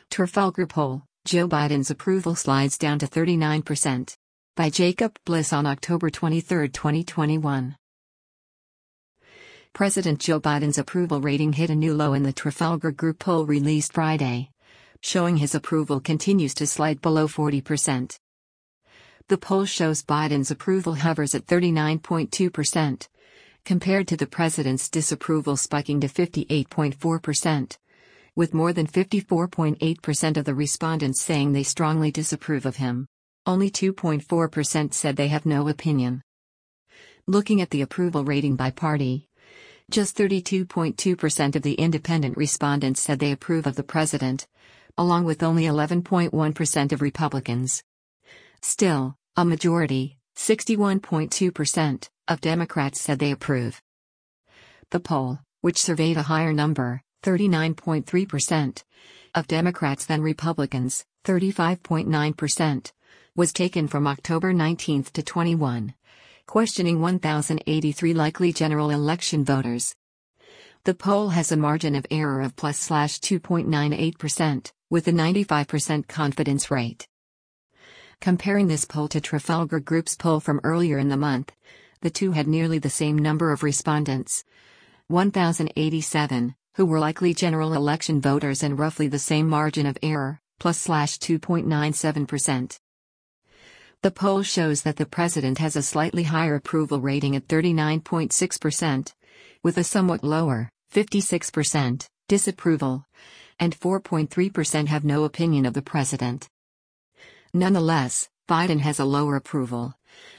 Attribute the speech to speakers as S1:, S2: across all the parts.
S1: Trafalgar poll, Joe Biden's approval slides down to 39%. By Jacob Bliss on October 23, 2021. President Joe Biden's approval rating hit a new low in the Trafalgar Group poll released Friday, showing his approval continues to slide below 40%. The poll shows Biden's approval hovers at 39.2%, compared to the president's disapproval spiking to 58.4%, with more than 54.8% of the respondents saying they strongly disapprove of him. Only 2.4% said they have no opinion. Looking at the approval rating by party, just 32.2% of the independent respondents said they approve of the president, along with only 11.1% of Republicans. Still, a majority, 61.2%, of Democrats said they approve. The poll, which surveyed a higher number, 39.3%, of Democrats than Republicans, 35.9%, was taken from October 19 to 21, questioning 1,083 likely general election voters. The poll has a margin of error of +2.98%, with a 95% confidence rate. Comparing this poll to Trafalgar Group's poll from earlier in the month, the two had nearly the same number of respondents, 1,087, who were likely general election voters, and roughly the same margin of error, +2.97%. The poll shows that the president has a slightly higher approval rating at 39.6%, with a somewhat lower, 56%, disapproval, and 4.3% have no opinion of the president. Nonetheless, Biden has a lower approval,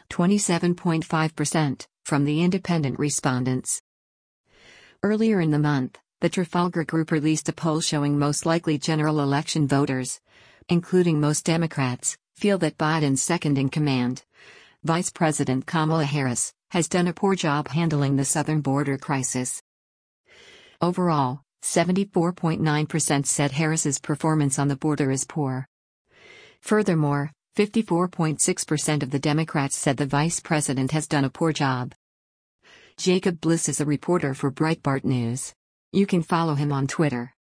S1: 27.5%, from the independent respondents. Earlier in the month, the Trafalgar Group released a poll showing most likely general election voters, including most Democrats, feel that Biden's second-in-command, Vice President Kamala Harris, has done a poor job handling the southern border crisis. Overall, 74.9% said Harris's performance on the border is poor. Furthermore, 54.6% of the Democrats said the vice president has done a poor job. Jacob Bliss is a reporter for Breitbart News. You can follow him on Twitter.